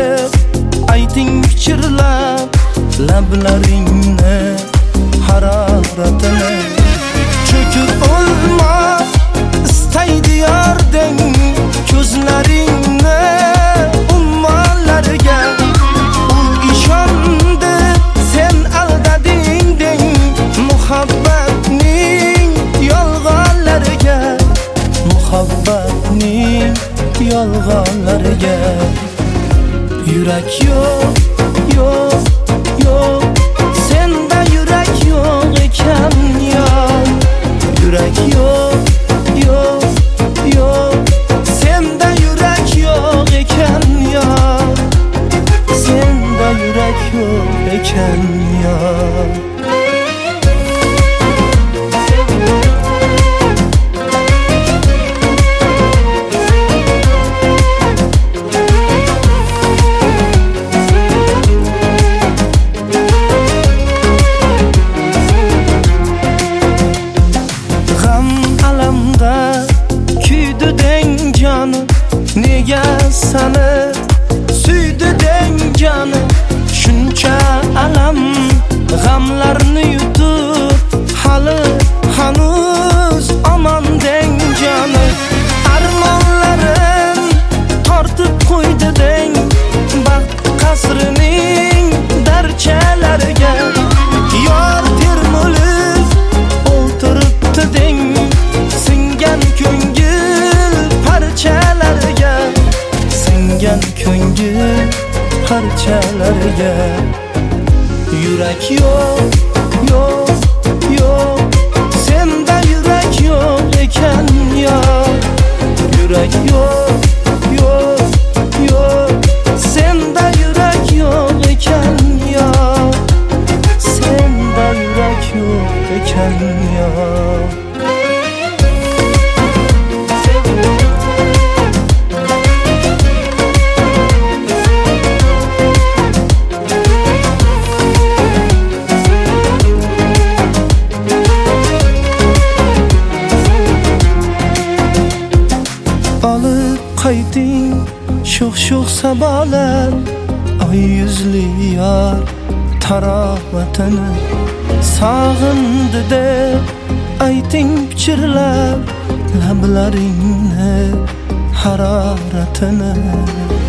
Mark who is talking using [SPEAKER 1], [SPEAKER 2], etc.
[SPEAKER 1] deb ayting pichirlab lablaringni haroratini. Cho'kib o'lmoq istaydi yording ko'zlaringni ummonlarga. U ishondi sen aldading deng muhabbatning yolg'onlariga, muhabbatning yolg'onlariga. Yurak yo'q, yo'q, yo'q, senda yurak yo'q ekan yo'q. Yurak yo'q, yo'q, yo'q, senda yurak yo'q ekan yo'q. Senda yurak yo'q ekan yo'q. Nega seni suydi deng jonim, shuncha alam g'amlarni yutib hali hanuz omon deng jonim. Armonlarim tortib qo'ydi deng baxt qasrining darchalariga. Yor termulib o'ltiribdi deng singan ko'ngil parchalariga, singan ko'ngil parchalariga. Yurak yo'q, yo'q, yo'q, senda yurak yo'q ekan yo'q. Yurak yo'q, yo'q, yo'q, senda yurak yo'q ekan yo'q. Senda yurak yo'q ekan yo'q. Olib qayting sho'x-sho'x sabolar oy yuzli yor tarovatini. Sog'indi deb ayting pichirlab lablaringni haroratini.